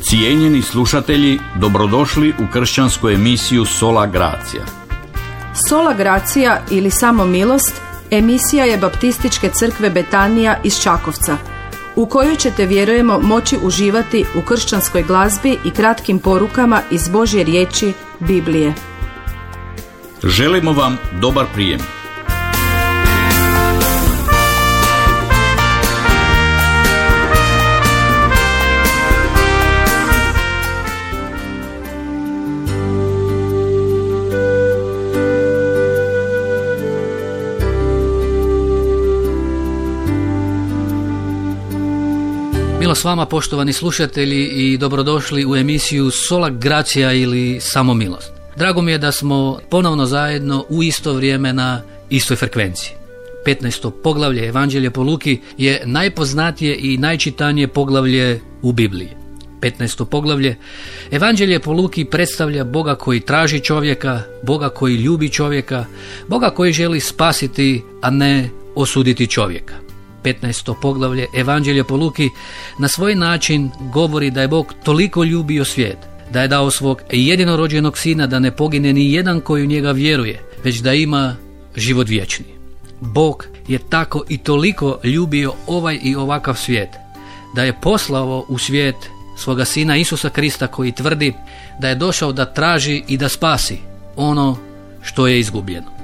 Cijenjeni slušatelji, dobrodošli u kršćansku emisiju Sola Gracia. Sola Gracia ili Samo milost emisija je Baptističke crkve Betanija iz Čakovca, u kojoj ćete, vjerujemo, moći uživati u kršćanskoj glazbi i kratkim porukama iz Božje riječi, Biblije. Želimo vam dobar prijem. Milo s vama, poštovani slušatelji, i dobrodošli u emisiju Sola Gracia ili Samo milost. Drago mi je da smo ponovno zajedno u isto vrijeme na istoj frekvenciji. 15. poglavlje Evanđelja po Luki je najpoznatije i najčitanije poglavlje u Bibliji. 15. poglavlje Evanđelje po Luki predstavlja Boga koji traži čovjeka, Boga koji ljubi čovjeka, Boga koji želi spasiti, a ne osuditi čovjeka. 15. poglavlje Evanđelja po Luki na svoj način govori da je Bog toliko ljubio svijet, da je dao svog jedinorođenog sina da ne pogine ni jedan koji u njega vjeruje, već da ima život vječni. Bog je tako i toliko ljubio ovaj i ovakav svijet, da je poslao u svijet svoga sina Isusa Krista, koji tvrdi da je došao da traži i da spasi ono što je izgubljeno.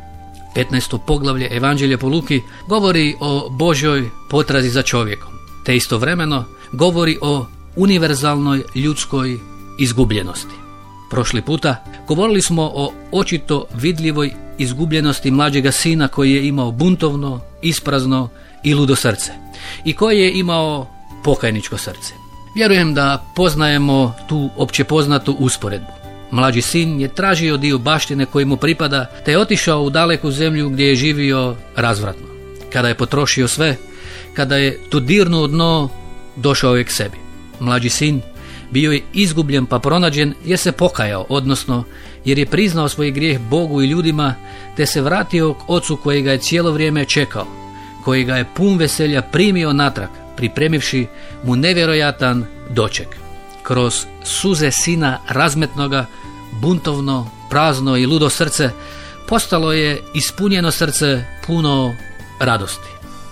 15. poglavlje Evanđelja po Luki govori o Božjoj potrazi za čovjekom, te istovremeno govori o univerzalnoj ljudskoj izgubljenosti. Prošli puta govorili smo o očito vidljivoj izgubljenosti mlađega sina, koji je imao buntovno, isprazno i ludo srce i koji je imao pokajničko srce. Vjerujem da poznajemo tu opće poznatu usporedbu. Mlađi sin je tražio dio baštine koji mu pripada, te je otišao u daleku zemlju gdje je živio razvratno. Kada je potrošio sve, kada je tu dirnuo dno, došao je k sebi. Mlađi sin bio je izgubljen pa pronađen jer se pokajao, odnosno jer je priznao svoj grijeh Bogu i ljudima, te se vratio k ocu koji ga je cijelo vrijeme čekao, koji ga je pun veselja primio natrag, pripremivši mu nevjerojatan doček. Kroz suze sina razmetnoga, buntovno, prazno i ludo srce postalo je ispunjeno srce puno radosti.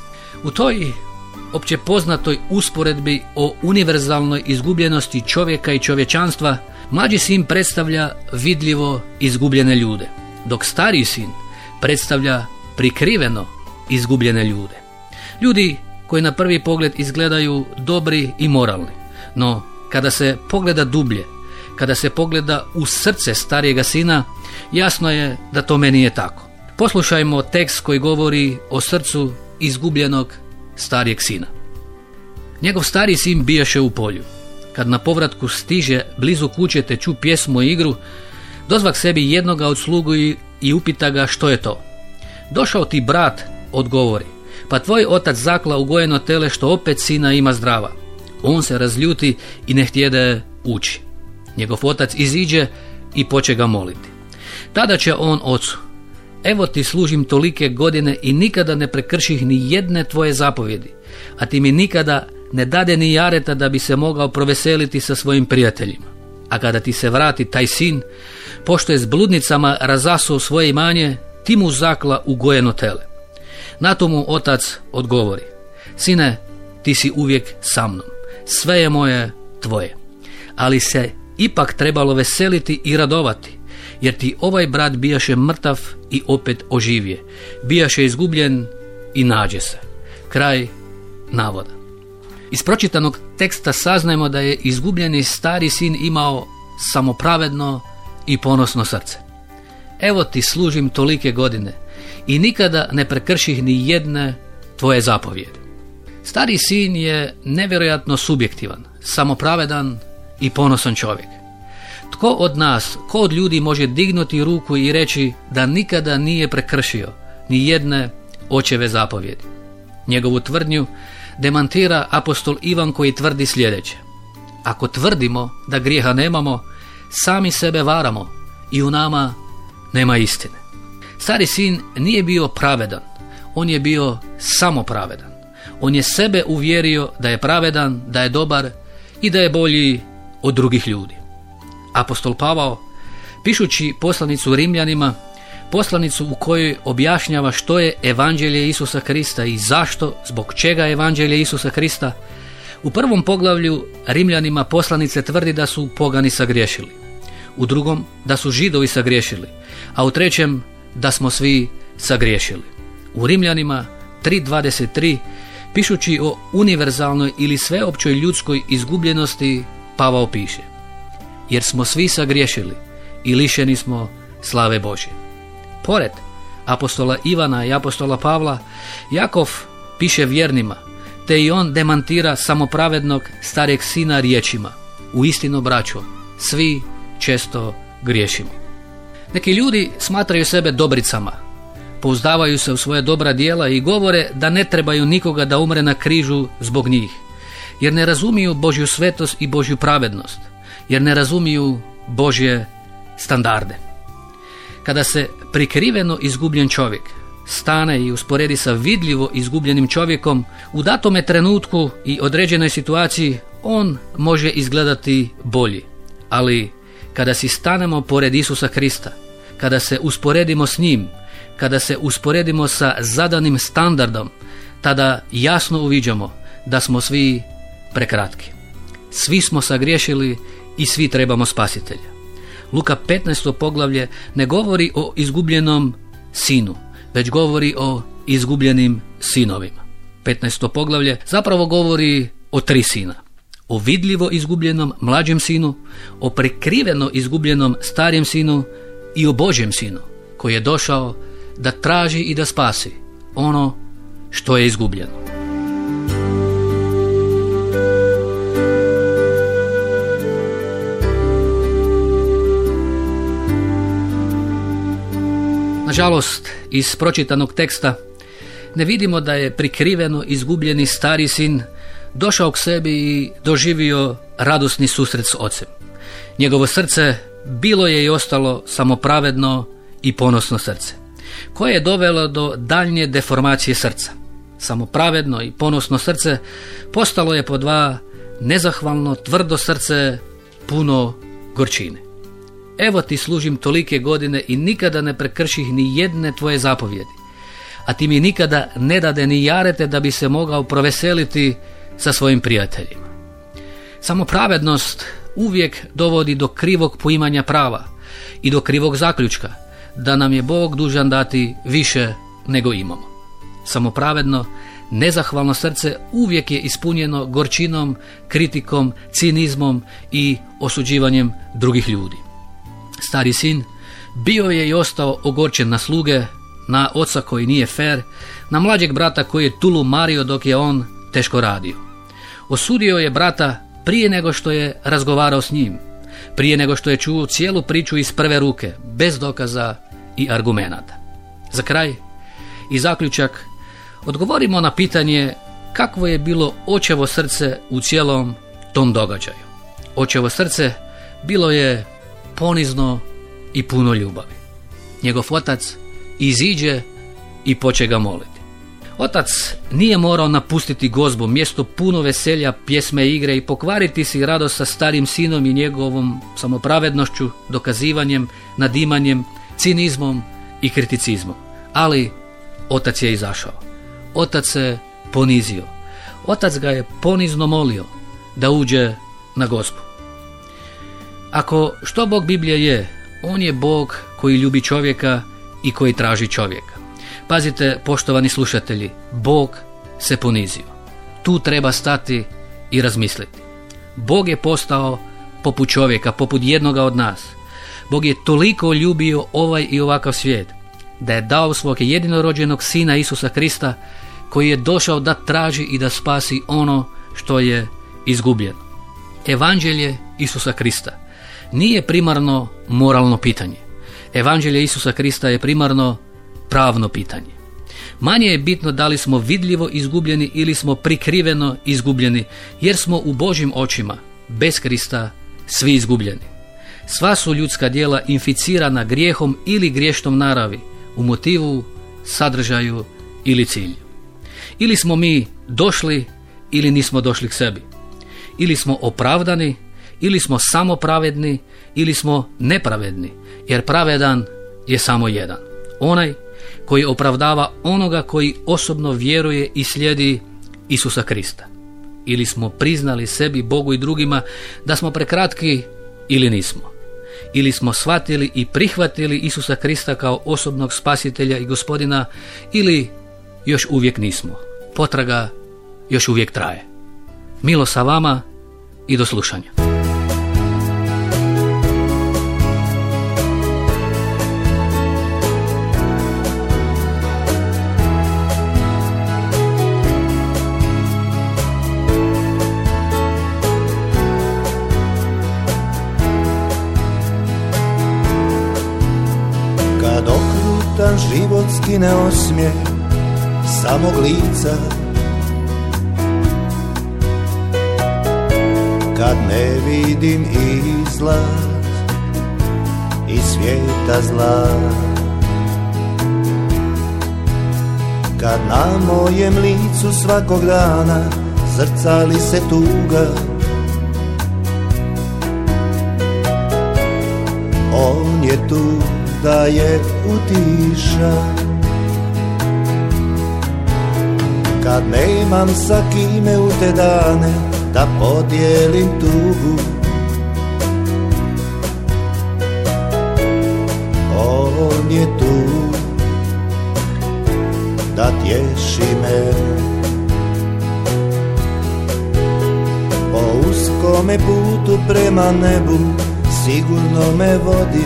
U toj opće poznatoj usporedbi o univerzalnoj izgubljenosti čovjeka i čovječanstva, mlađi sin predstavlja vidljivo izgubljene ljude, dok stariji sin predstavlja prikriveno izgubljene ljude. Ljudi koji na prvi pogled izgledaju dobri i moralni, no kada se pogleda dublje, kada se pogleda u srce starijega sina, jasno je da tome nije tako. Poslušajmo tekst koji govori o srcu izgubljenog starijeg sina. Njegov stariji sin bijaše u polju. Kad na povratku stiže blizu kuće te ču pjesmu i igru, dozvak sebi jednoga od slugu i upita ga što je to. Došao ti brat, odgovori, pa tvoj otac zakla ugojeno tele što opet sina ima zdrava. On se razljuti i ne htjede ući. Njegov otac iziđe i poče ga moliti. Tada će on ocu: evo ti služim tolike godine i nikada ne prekrših ni jedne tvoje zapovjedi, a ti mi nikada ne dade ni jareta da bi se mogao proveseliti sa svojim prijateljima. A kada ti se vrati taj sin, pošto je s bludnicama razasuo svoje imanje, ti mu zakla ugojeno tele. Na to mu otac odgovori: sine, ti si uvijek sa mnom, sve je moje tvoje, ali se ipak trebalo veseliti i radovati, jer ti ovaj brat bijaše mrtav i opet oživje, bijaše izgubljen i nađe se. Kraj navoda. Iz pročitanog teksta saznajemo da je izgubljeni stari sin imao samopravedno i ponosno srce. Evo ti služim tolike godine i nikada ne prekrših ni jedne tvoje zapovjedi. Stari sin je nevjerojatno subjektivan, samopravedan i ponosan čovjek. Tko od nas, tko od ljudi može dignuti ruku i reći da nikada nije prekršio ni jedne očeve zapovjedi? Njegovu tvrdnju demantira apostol Ivan, koji tvrdi sljedeće: ako tvrdimo da grijeha nemamo, sami sebe varamo i u nama nema istine. Stari sin nije bio pravedan, on je bio samopravedan. On je sebe uvjerio da je pravedan, da je dobar i da je bolji od drugih ljudi. Apostol Pavao, pišući poslanicu Rimljanima, poslanicu u kojoj objašnjava što je evanđelje Isusa Krista i zašto, zbog čega je evanđelje Isusa Krista, u prvom poglavlju Rimljanima poslanice tvrdi da su pogani sagriješili, u drugom da su Židovi sagriješili, a u trećem da smo svi sagriješili. U Rimljanima 3.23, pišući o univerzalnoj ili sveopćoj ljudskoj izgubljenosti, Pavao piše: jer smo svi sagriješili i lišeni smo slave Božje. Pored apostola Ivana i apostola Pavla, Jakov piše vjernima, te i on demantira samopravednog starijeg sina riječima: uistinu, braćo, svi često griješimo. Neki ljudi smatraju sebe dobricama, pouzdavaju se u svoje dobra djela i govore da ne trebaju nikoga da umre na križu zbog njih, jer ne razumiju Božju svetost i Božju pravednost, jer ne razumiju Božje standarde. Kada se prikriveno izgubljen čovjek stane i usporedi sa vidljivo izgubljenim čovjekom, u datome trenutku i određenoj situaciji on može izgledati bolji. Ali kada si stanemo pored Isusa Krista, kada se usporedimo s njim, kada se usporedimo sa zadanim standardom, tada jasno uviđamo da smo svi prekratki. Svi smo sagriješili i svi trebamo spasitelja. Luka 15. poglavlje ne govori o izgubljenom sinu, već govori o izgubljenim sinovima. 15. poglavlje zapravo govori o 3 sina. O vidljivo izgubljenom mlađem sinu, o prikriveno izgubljenom starijem sinu i o Božjem sinu, koji je došao da traži i da spasi ono što je izgubljeno. Nažalost, iz pročitanog teksta ne vidimo da je prikriveno izgubljeni stari sin došao k sebi i doživio radosni susret s ocem. Njegovo srce bilo je i ostalo samopravedno i ponosno srce, koje je dovelo do daljnje deformacije srca. Samopravedno i ponosno srce postalo je po 2 nezahvalno tvrdo srce puno gorčine. Evo ti služim tolike godine i nikada ne prekrših ni jedne tvoje zapovjedi, a ti mi nikada ne dade ni jarete da bi se mogao proveseliti sa svojim prijateljima. Samopravednost uvijek dovodi do krivog poimanja prava i do krivog zaključka da nam je Bog dužan dati više nego imamo. Samopravedno, nezahvalno srce uvijek je ispunjeno gorčinom, kritikom, cinizmom i osuđivanjem drugih ljudi. Stari sin bio je i ostao ogorčen na sluge, na oca koji nije fer, na mlađeg brata koji je tulumario dok je on teško radio. Osudio je brata prije nego što je razgovarao s njim, prije nego što je čuo cijelu priču iz prve ruke, bez dokaza i argumenata. Za kraj i zaključak odgovorimo na pitanje kakvo je bilo očevo srce u cijelom tom događaju. Očevo srce bilo je ponizno i puno ljubavi. Njegov otac iziđe i poče ga moliti. Otac nije morao napustiti gozbu, mjesto puno veselja, pjesme i igre i pokvariti si radost sa starim sinom i njegovom samopravednošću, dokazivanjem, nadimanjem, cinizmom i kriticizmom. Ali otac je izašao. Otac se ponizio. Otac ga je ponizno molio da uđe na gozbu. Ako što Bog Biblije je, on je Bog koji ljubi čovjeka i koji traži čovjeka. Pazite, poštovani slušatelji, Bog se ponizio. Tu treba stati i razmisliti. Bog je postao poput čovjeka, poput jednoga od nas. Bog je toliko ljubio ovaj i ovakav svijet da je dao svog jedinorođenog sina Isusa Krista, koji je došao da traži i da spasi ono što je izgubljeno. Evanđelje Isusa Krista nije primarno moralno pitanje. Evanđelje Isusa Krista je primarno pravno pitanje. Manje je bitno da li smo vidljivo izgubljeni ili smo prikriveno izgubljeni, jer smo u Božjim očima bez Krista svi izgubljeni. Sva su ljudska djela inficirana grijehom ili griješnom naravi, u motivu, sadržaju ili cilju. Ili smo mi došli ili nismo došli k sebi. Ili smo opravdani ili smo samo pravedni ili smo nepravedni, jer pravedan je samo jedan, onaj koji opravdava onoga koji osobno vjeruje i slijedi Isusa Krista. Ili smo priznali sebi, Bogu i drugima da smo prekratki ili nismo. Ili smo shvatili i prihvatili Isusa Krista kao osobnog spasitelja i gospodina, ili još uvijek nismo. Potraga još uvijek traje. Milo sa vama i do slušanja. Kad okrutan život skine osmijeh samog lica, kad ne vidim izlaz iz svijeta zla, kad na mojem licu svakog dana zrcali se tuga, on je tu da je utiša. Kad nemam sa kime u te dane da podijelim tugu, on je tu da tješi me. Po uskome putu prema nebu sigurno me vodi,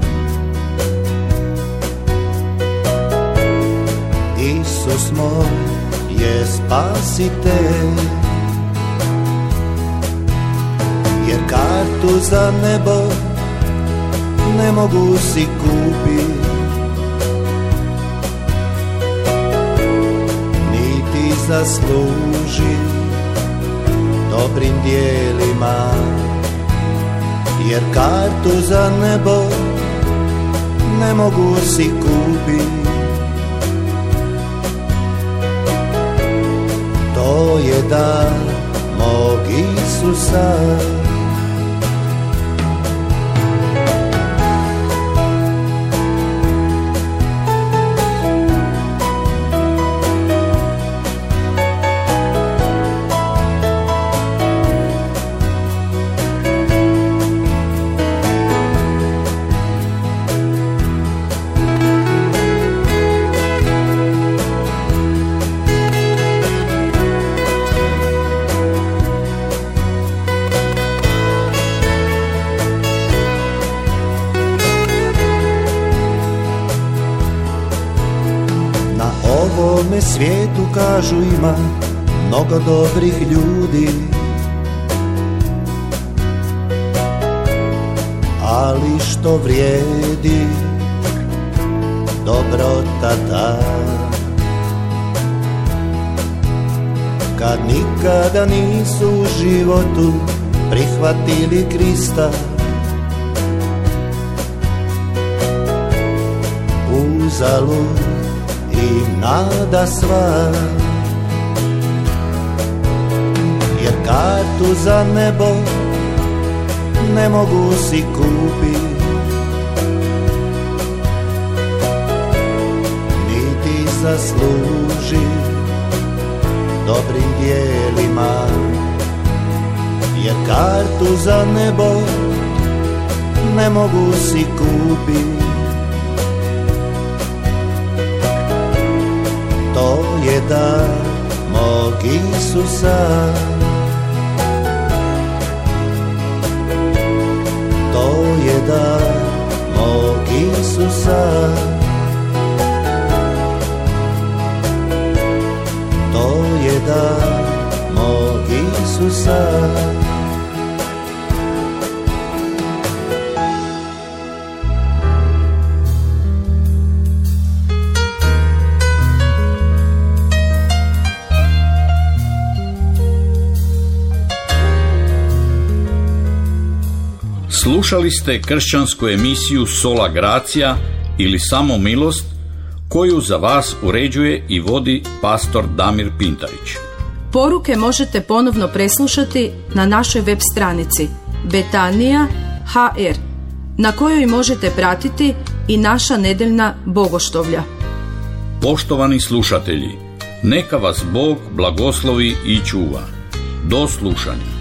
Isus moj je spasitelj, jer kartu za nebo ne mogu si kupiti, niti zasluži dobrim dijelima, jer kartu za nebo ne mogu si kupiti. To je dar mog Isusa. ovome svijetu kažu ima mnogo dobrih ljudi, ali što vrijedi dobrota ta, kad nikada nisu u životu prihvatili Krista, uzalud i nada sva, jer kartu za nebo ne mogu si kupiti, niti zasluži dobrim dijelima, jer kartu za nebo ne mogu si kupiti. To je dar mog Isusa, to je dar mog Isusa, to je dar mog Isusa. Slušali ste kršćansku emisiju Sola Gracia ili Samo milost, koju za vas uređuje i vodi pastor Damir Pintarić. Poruke možete ponovno preslušati na našoj web stranici Betanija HR, na kojoj možete pratiti i naša nedeljna bogoštovlja. Poštovani slušatelji, neka vas Bog blagoslovi i čuva. Do slušanja.